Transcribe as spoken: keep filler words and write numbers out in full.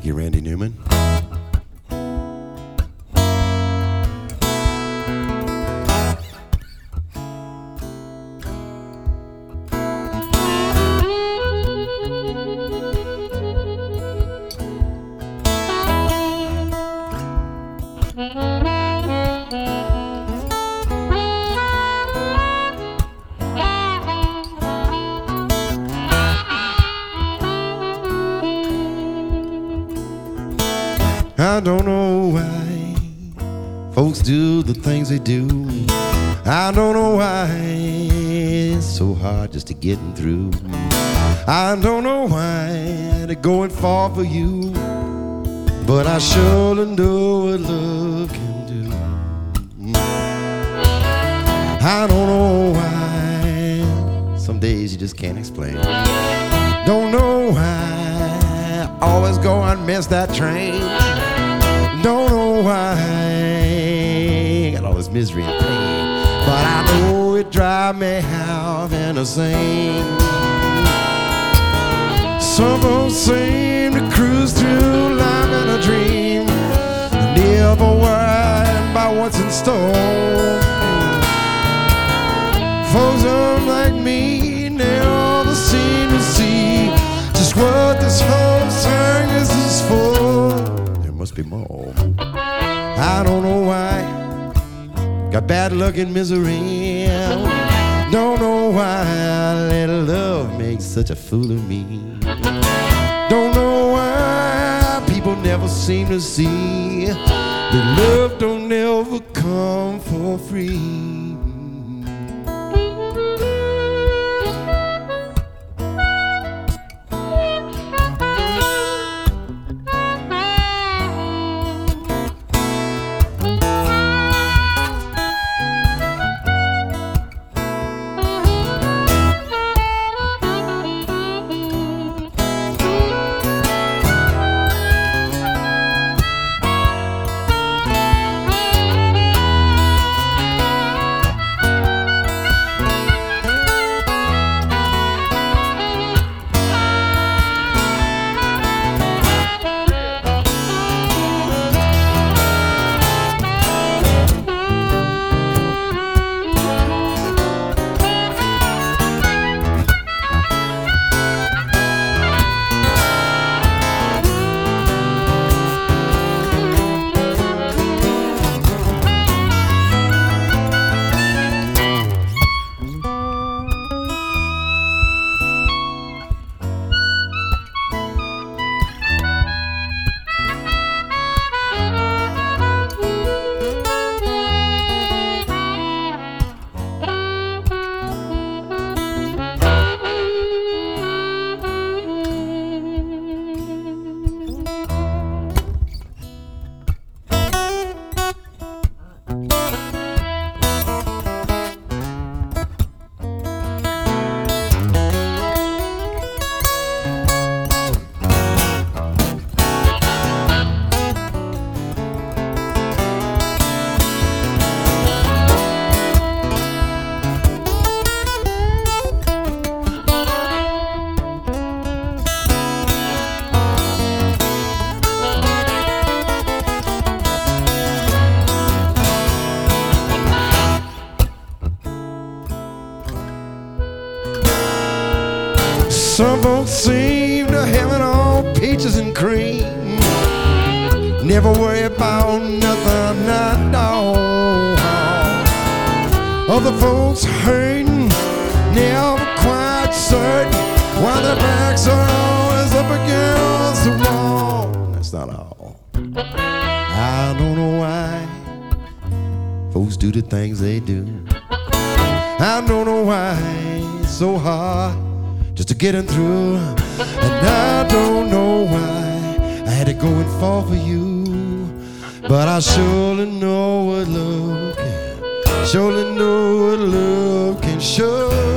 Thank you, Randy Newman. I don't know why folks do the things they do. I don't know why it's so hard just to get through. I don't know why they're going far for you, but I surely know what love can do. I don't know why some days you just can't explain. Don't know why I always go and miss that train. Don't know why I got all this misery and pain, but I know it drives me half insane. Some folks seem to cruise through life in a dream, never worrying about what's in store. Folks like me never seem to see just what this whole circus is for. There must be more. I don't know why. Got bad luck and misery. Don't know why little love makes such a fool of me. Don't know why people never seem to see that love don't ever come for free. Some folks seem to have it all peaches and cream, never worry about nothing at all. Other folks hurting, never quite certain why their backs are always up against the wall. That's not all. I don't know why folks do the things they do. I don't know why it's so hard just to get in through. And I don't know why I had to go and fall for you, but I surely know what love can, surely know what love can show.